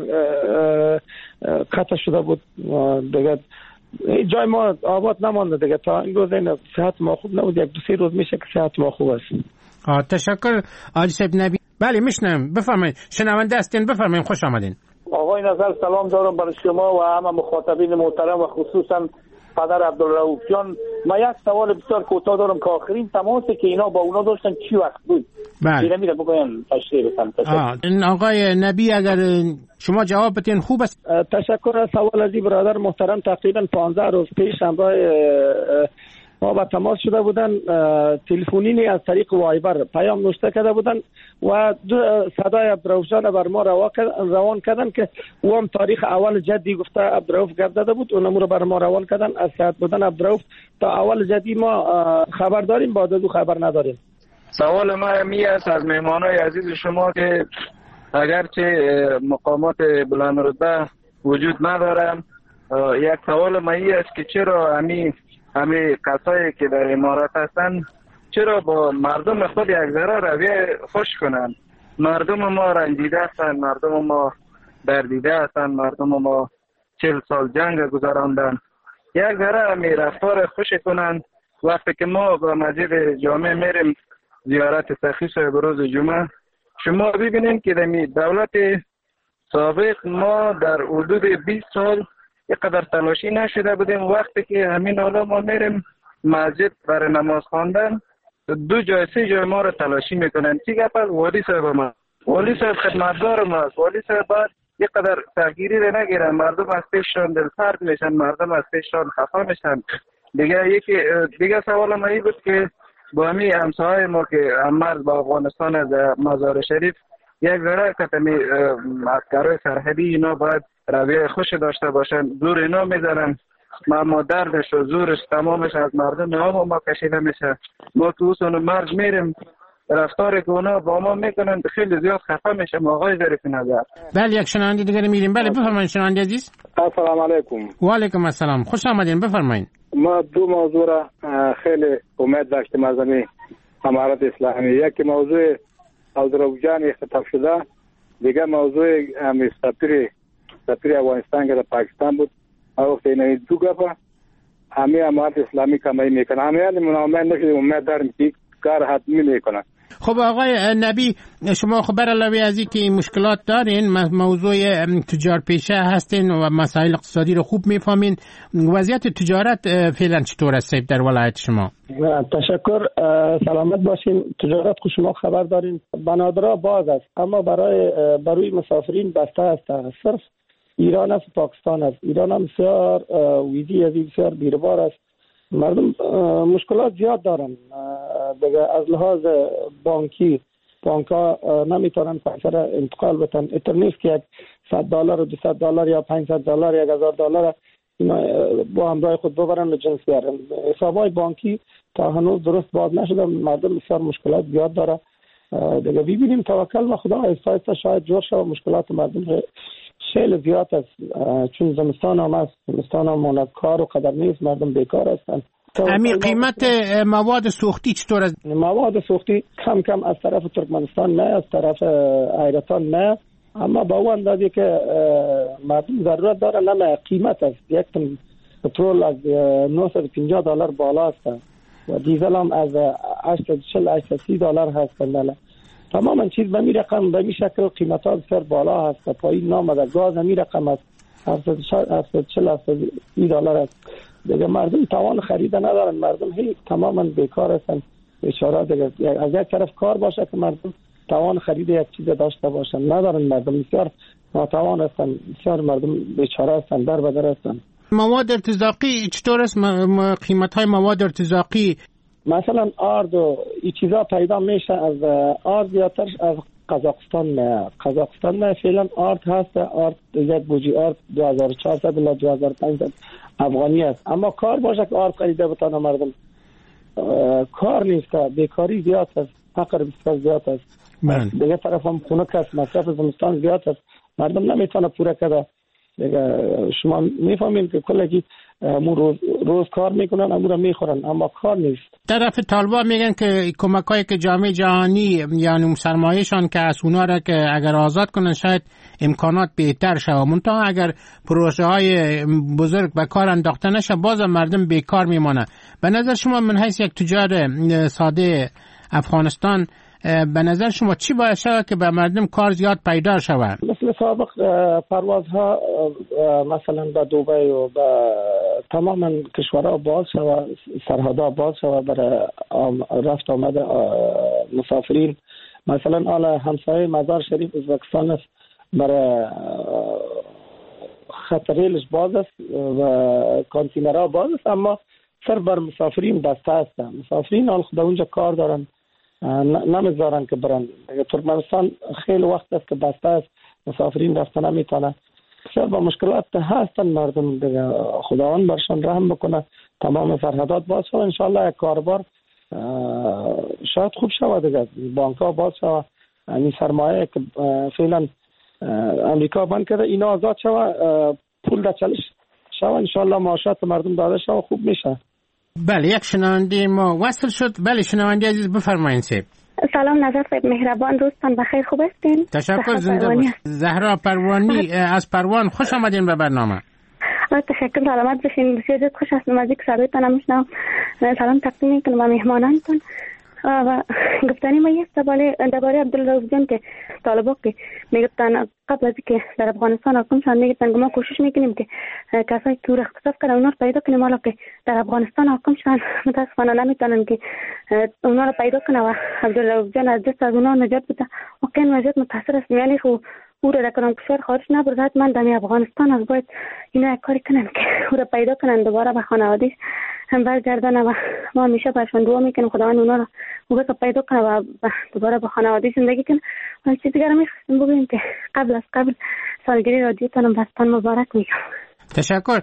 قطع شده بود. دیگه جای ما آباد نمانده دیگه. تا این روز این صحت ما خوب نبود، 1-2-3 روز میشه که صحت ما خوب است. تشکر حاجی صاحب نبی. بله میشنم، بفرمایید. شنونده هستین، بفرمایید. خوش آمدین. آقای نظر سلام دارم برای شما و همه مخاطبین محترم و خصوصا پدر عبدالرؤوف جان. من یک سوال بسیار کوتاه دارم که آخرین تماسی که اینا با اونا داشتن چی وقت بود؟ بله. میره بگوین تشریح بکنم. آقای نبی اگر شما جواب بدین خوب است. تشکر از سوال از برادر محترم. تقریبا 15 روز پیش همراه ما با تماس شده بودن، تلفنی از طریق وایبر پیام نوشته کرده بودن و صدای عبدالرؤوف جان بر ما روان کردن که او هم تاریخ اول جدی گفته عبدالرؤوف گپ داده بود، اونم رو بر ما روان کردن. از صحت بودن عبدالرؤوف تا اول جدی ما خبر داریم، بعد از خبر نداریم. سوال ما می است از مهمانای عزیز شما که اگرچه مقامات بلند رتبه وجود ندارن، یک سوال ما است که چرا همه کسایی که در امارات هستن چرا با مردم خود یک ذره رویه خوش کنن؟ مردم ما رنجیده هستن، مردم ما دردیده هستن، مردم ما 40 سال جنگ گذراندن. یک ذره همه رفتار خوش کنن. وقتی که ما با مسجد جامع میریم زیارت تخصیص بروز جمعه، شما ببینید که در دولت سابق ما در حدود 20 سال اینقدر تلاشی نشده بودیم. وقتی که همین حالا ما میریم مسجد برای نماز خواندن، 2 جای 3 جای ما رو تلاشی میکنن. چی گپ است؟ والی صاحب ما، والی صاحب خدمتگار ما است. والی صاحب باید اینقدر تغییری رو نگیرن. مردم از پیششان دلسرد میشن، مردم از پیششان خفا میشن. دیگه سوال ما این بود که با همین همسایه ما که مرز با افغانستان از مزار شریف یک ذره کتمی عسکرای سرحدی اینا باید رویه خوش داشته باشن. زور اینا میزنن، ما دردش و زورش تمامش از مردم ما کشیده میشه. ما تو اون مرز میریم، رفتار که اونا با ما میکنن خیلی زیاد خفه میشه. آقای ظریف نظر. بله، یک شنونده دیگه میریم. بله بفرمایید شنونده عزیز. السلام علیکم. و علیکم السلام، خوش آمدین، بفرمایید. ما 2 موضوع را خیلی امید داشتیم از امارت اسلامی. یکی موضوع عبدالرؤوف جان اختطاف شده، دیگه موضوع سفیر افغانستان که در پاکستان بود. وقتی این 2 گپا همه امارت اسلامی کمایی میکنه. همه منامه نشده، امید داریم که کار حتمی میکنه. خب آقای نبی، شما خبر علاوه از این که این مشکلات دارین، موضوع تجار پیشه هستین و مسائل اقتصادی رو خوب میفهمین، وضعیت تجارت فعلا چطور است در ولایت شما؟ تشکر، سلامت باشین. تجارت که شما خبر دارین بنادرها باز است، اما برای مسافرین بسته است. صرف ایران است، پاکستان است. ایران هم بسیار ویزی از بسیار بیربار است. مردم مشکلات زیاد دارن دیگه. از لحاظ بانکی، بانک‌ها نمیتونن پیسه را انتقال بدن. اینطور نیست که $100 و $200 یا $500 $1000 اینا با همراه خود ببرن و جنس بیارن. حسابای بانکی تا هنوز درست باز نشده. مردم بسیار مشکلات زیاد داره دیگه. ببینیم، توکل به خدا، آهسته شاید جور شود. مشکلات مردم خیلی زیاد است، چون زمستان هم است. زمستان هم کار و قدر نیست، مردم بیکار هستن. همین قیمت مواد سوختی چطور است؟ مواد سوختی کم از طرف ترکمنستان نه، از طرف ایران نه، اما با اون اندازه که مردم ضرورت داره نه. قیمت است، یک تن پترول از $950 بالا است و دیزل هم از $840-830 هست. نه تماما چیز به می رقم، به می شکل قیمت ها بسیار بالا هست. پایین نامده. گاز می رقم است $740-830 است دیگه. مردم توان خرید ندارن، مردم تماما بیکار هستن، بیچاره دیگه. از یک طرف کار باشه که مردم توان خرید یک چیز داشته باشن، ندارن. مردم بسیار ناتوان هستن، بسیار مردم بیچاره هستن، در بدر هستن. مواد ارتزاقی چطور است؟ قیمت های مواد ارتزاقی مثلا آرد و این چیزا پیدا میشه. از آرد زیادتر از قزاقستان نه فعلا آرد هست. آرد یک بوجی آرد 2400 الی 2500 افغانی است. اما کار باشه که آرد خریده بتانه مردم، کار نیست، بیکاری زیاد است، فقر بسیار زیاد است. دیگه طرف هم خنک است، مصرف زمستان زیاد است، مردم نمیتونه پوره کنه. شما میفهمین که کلگی روز کار میکنن، امور میخورن، اما کار نیست. طرف طالبا میگن که کمکایی که جامعه جهانی یعنی سرمایه‌شان که از اونا را که اگر آزاد کنن شاید امکانات بهتر شود. منتها اگر پروژه های بزرگ به کار انداخته نشه باز مردم بیکار میمانه. به نظر شما من حیث یک تجار ساده افغانستان، به نظر شما چی باید شود که به مردم کار زیاد پیدا شود؟ مثل سابق پروازها مثلا به دبی و به تمام کشورها باز شود، سرحدها باز شود برای رفت آمد مسافرین. مثلا حالا همسایه مزار شریف ازبکستان است، برای خط ریلش باز است و کانتینرها باز است، اما صرف بر مسافرین بسته است. مسافرین حال خود اونجا کار دارن، نمیذارن که برن. ترکمنستان خیلی وقت است که بسته است، مسافرین رفتن نمیتونن. بسیار با مشکلات هستن مردم دیگه. خداوند برشان رحم بکنه، تمام سرحدات باز شد، انشالله یک کاربار شاید خوب شود دیگه، بانک ها باز شود، این سرمایه که فعلا امریکا بند کرده اینا آزاد شود، پول در چالش شود، انشالله معاشات مردم داده شود، خوب میشه. بله، یک شنونده ما وصل شد. بله شنونده عزیز بفرمایید. سلام نظر صاحب، مهربان، روزتان بخیر، خوب هستین؟ تشکر، زنده باش. زهرا پروانی از پروان، خوش آمدین به برنامه. تشکر، سلامت باشین. بسیار خوش هستم از اینکه صدایتان میشنوم. سلام تقدیم میکنم به مهمانانتان. و گفتنی ما یک درباره عبدالرؤوف جان که طالبا که میگفتن قبل از اینکه در افغانستان حکم شدن میگفتن که ما کوشش میکنیم که کسایی که اختطاف کردن اونا رو پیدا کنیم، حالا که در افغانستان حکم شدن متاسفانه نمیتونن که اونا رو پیدا کنن و عبدالرؤوف جان از دست از اونا نجات بده. واقعا وضعیت متاثر است، یعنی خو او را کنم کشور خارج نبرد، من در افغانستان از باید اینا یک کاری کنن که او را پیدا کنن، دوباره به خانواده‌اش هم برگردن و ما همیشه برشان دعا میکنیم خداوند اونا رو او پیدا کنه و دوباره با خانواده زندگی کنه. و چیز دیگر میخواستم بگویم که قبل سالگیری رادیوتان بستان مبارک میگم. تشکر.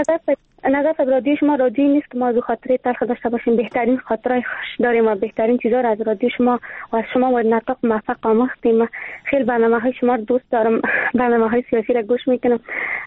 نظر رادیو شما رادیویی نیست که ما از خاطره تلخ داشته باشیم، بهترین خاطرهای خوش داریم و بهترین چیزا رو از رادیو شما و از شما و نطق موفق آموختیم. خیلی برنامه‌های شما رو دوست دارم، برنامه‌های سیاسی رو گوش میکنم،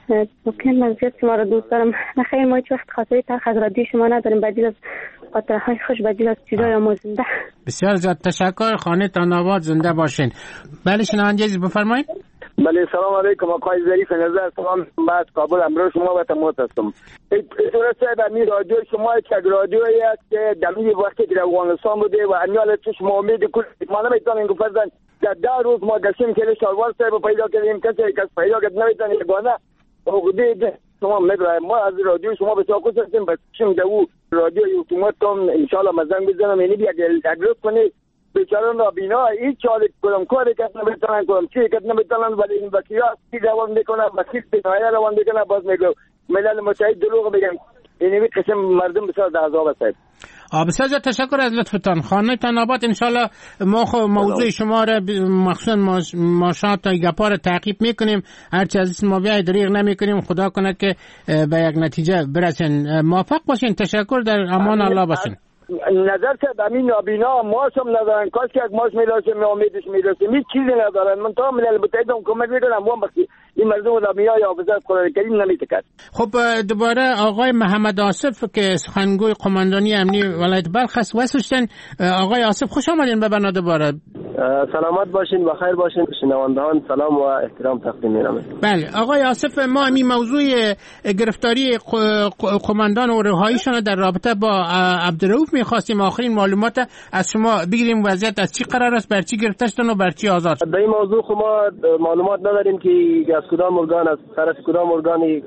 واقعا زیاد شما رو دوست دارم. خیلی ما هیچ وقت خاطره تلخ از رادیو شما نداریم، بدیل از خاطرهای خوش، بدیل از چیزای آموزنده. بسیار زیاد تشکر، خانه تان آباد، زنده باشین. بله شنونده عزیز بفرمایید. بله سلام علیکم، آقای ظریف نظر، سلام بعد کابل، امروز شما و تماس هستم. درسته در می رادیو شما یک رادیویی است که دمی وقتی که در افغانستان بوده و انیال تو شما امید کل ما نمیتونیم گفتن در 10 روز ما گشتیم که شاروار صاحب پیدا کردیم، کس پیدا کرد نمیتونه یگانه حقوقی شما میگه ما از رادیو شما به تو خوش هستیم، بچیم در او رادیو حکومت تام ان شاء الله مزنگ بزنم، یعنی بیا اگرب کنی بیچاران نابینا هیچ چاله کدام کاری کس نمیتونن کدام چی کس نمیتونن، ولی این وکیلا چی روان میکنن، وکیل بنایه روان میکنن، باز میگه ملل متحد دروغ میگن. این قسم مردم بسیار در عذاب هستند. بسیار تشکر از لطفتان. خانه تان آباد، انشالله ما موضوع شما را مخصوصا ماشات تا گپا را تعقیب میکنیم، هرچی از ما بیاید دریغ نمیکنیم، خدا کنه که به یک نتیجه برسین. موفق باشین. تشکر، در امان الله باشین. نظر که همین نابینا ماش هم ندارن، کاش که ماش میرسه امیدش میرسه، هیچ چیزی ندارن. من تا ملل متحد هم کمک میکنم وام بخی این مردم نابینا یا حافظت قرآن کریم نمیتکد. خب دوباره آقای محمد آصف که سخنگوی قماندانی امنی ولایت بلخ است وصل شدن. آقای آصف خوش آمدین به برنامه دوباره. سلامت باشین، بخیر باشین. شنوندگان سلام و احترام تقدیم می‌کنم. بله آقای آصف، ما این موضوع گرفتاری قماندان و رهاییشان در رابطه با عبدالرؤوف می‌خواستیم آخرین معلومات از شما بگیریم، وضعیت از چی قرار است، بر چی گرفته شدن و بر چی آزاد شدن. در این موضوع ما معلومات نداریم که از کدام ارگان، از طرف کدام ارگانی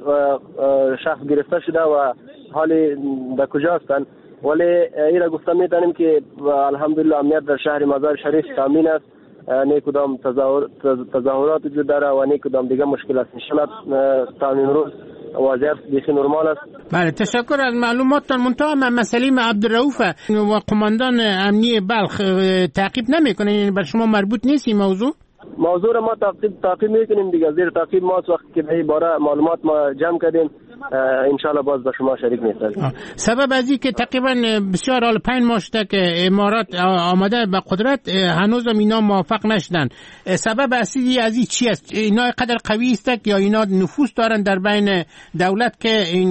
شخص گرفته شده و حال در کجا هستند، ولی این را گفتم میتونیم که الحمدلله امنیت در شهر مزار شریف تامین است، نه کدام تظاهرات وجود داره و نه کدام دیگه مشکل است. انشاءالله تا امروز وضعیت بیخی نرمال است. بله تشکر از معلوماتتان. منتها مسئله عبدالرؤوف و قماندان امنی بلخ تعقیب نمیکنه، یعنی بر شما مربوط نیست این موضوع را ما تعقیب میکنیم دیگه، زیر تعقیب ما وقتی که به باره معلومات ما جمع کردیم انشالله باز به شما شریک می‌سازیم. سبب از این که تقریبا بسیار حال 5 ماه شده که امارات آمده به قدرت، هنوز هم اینا موفق نشدن. سبب اصلی از این چی است؟ اینا قدر قوی است یا اینا نفوذ دارن در بین دولت که این